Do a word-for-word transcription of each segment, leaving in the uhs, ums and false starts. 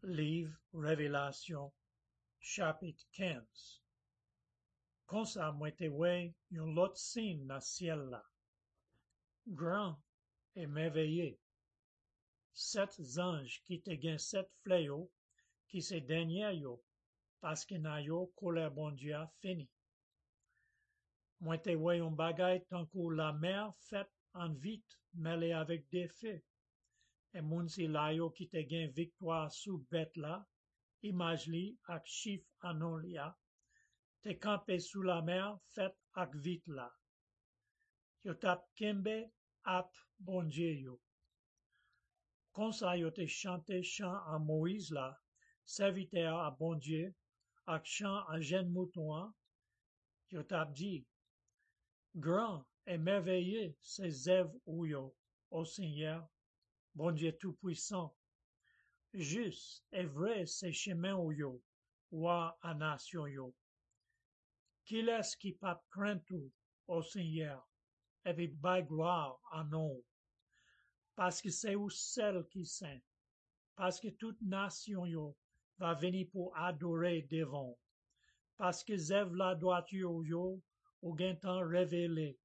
Livre Révélation, chapitre quinze. Kon sa mwen te wey yon lot sin nan ciel la, gran et merveilleux. Sept anges qui te gen sept fléaux, qui se denye yo, paske nan yo kolè bon Dieu a fini. Mwen te wey yon bagay tankou la mer fet en vit mêlé avec des feux. Et moun si la yo qui te gen victoire sous bête la, image li ak chif anon li a, te campé sous la mer fait ak vit la. Yo tap kembe ap bon Dieu yo. Kon sa yo te chante chant à Moïse la, serviteur à bon Dieu, ak chant à jeune mouton an, yo tap di, grand et merveilleux ses œuvres ou yo, ô Seigneur, bon Dieu tout-puissant. Juste et vrai ses chemins ou yo, roi à nation yo. Qui est-ce qui pas craint tout, ô Seigneur, et puis bay gloire à nous? Parce que c'est ou seul qui saint, parce que toute nation yo va venir pour adorer devant, parce que zèv la droiture yo ou gen temps révélé.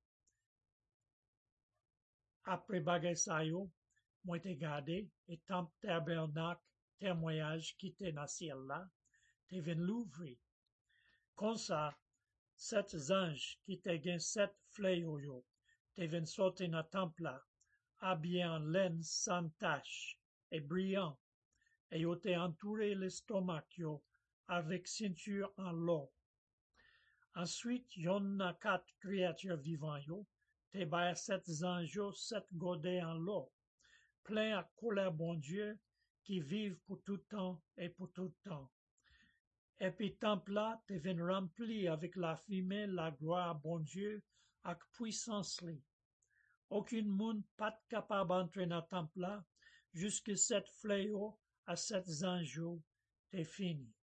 Après bagay sa yo, moi te gade, et temple tabernacle témoignage qui te dans ciel là, te vin l'ouvrir. Comme ça, sept anges qui te gen sept fléaux yo, te vin sortir dans temple là, habillés en laine sans tache et brillant, et yo te entouré l'estomac yo avec ceinture en l'or. Ensuite, yon na quatre créatures vivantes yo, te bay sept anges yo sept godets en l'or, plein à colère bon Dieu, qui vivent pour tout temps et pour tout temps. Et puis temple là te vin rempli avec la fumée, la gloire bon Dieu, avec puissance li. Aucun monde pas capable d'entrer dans temple là, jusque sept fléaux à sept anges yo, te fini.